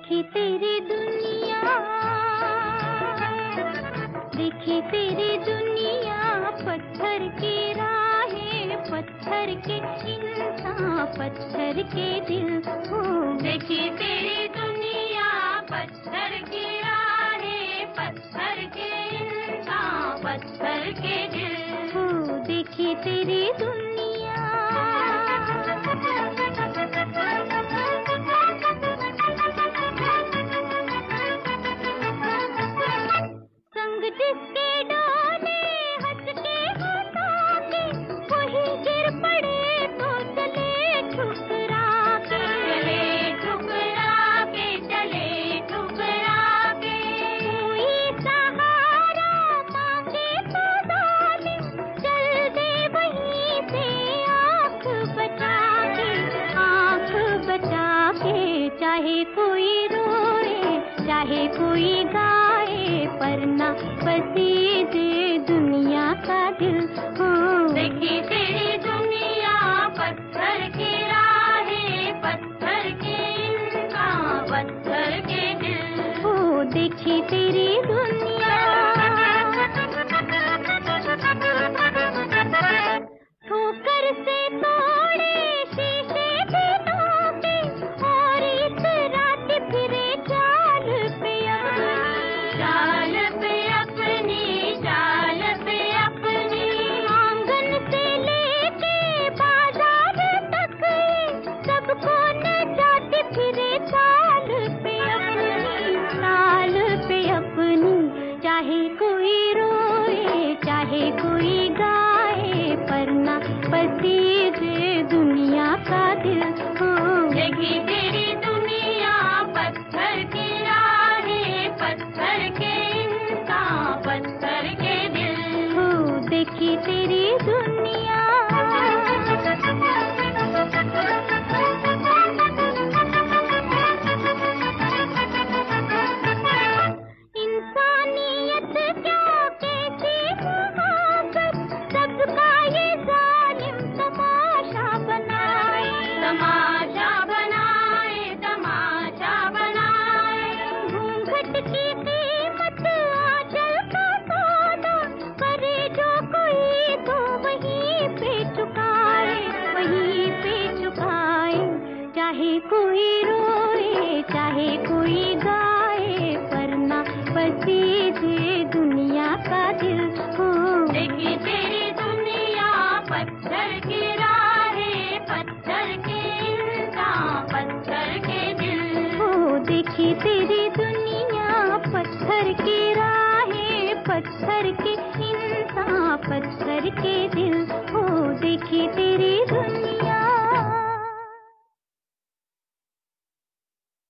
देखी तेरी दुनिया, देखी तेरी दुनिया, पत्थर की राहें, पत्थर के इंसान, पत्थर के दिल। हो देखी तेरी दुनिया, पत्थर की राहें, पत्थर के इंसान, पत्थर के दिल। हो देखी तेरी दुनिया। संग जिसके डोले हंस के हंसा के, वही गिर पड़े तो चले ठुकरा के, चले ठुकरा के, चले ठुकरा के। कोई सहारा मांगे तो जालिम, चल दे वहीं से आँख बचा के, आँख बचा के। चाहे कोई रोए, चाहे कोई गाए, पर ना पसीजे दुनिया का दिल। हो देखी तेरी दुनिया, पत्थर की राहें, पत्थर के इंसान, पत्थर के दिल। हो देखी तेरी दुनिया। ठोकर से तोड़े शीशे भी टूटे, और इस रात फिरे चाल पे अपनी, चाल पे अपनी, चाल पे अपनी। आंगन से लेके बाजार तक सबको नचाते फिरे चाल पे अपनी, चाल पे अपनी। चाहे कोई रोए, चाहे कोई गाए, पर ना पसीजे दुनिया का दिल। हो देखी तेरी दुनिया, पत्थर की राहें, पत्थर के इंसान, पत्थर के दिल। हो देखी तेरी दुनिया। इंसानियत क्या कैसी मोहब्बत, सबका ये जालिम तमाशा बनाए, तमाशा बनाए, तमाशा बनाए। घूंघट की कीमत आंचल का सौदा, करे जो कोई तो वहीं पे चुकाए, वहीं पे चुकाए। चाहे कोई रोए, चाहे कोई गाए, पर ना पसीजे दुनिया का दिल। हो देखी तेरी दुनिया, पत्थर की राहें, पत्थर के इंसान, पत्थर के दिल। हो देखी तेरी दुनिया, पत्थर की राहें, पत्थर के इंसान, पत्थर के दिल।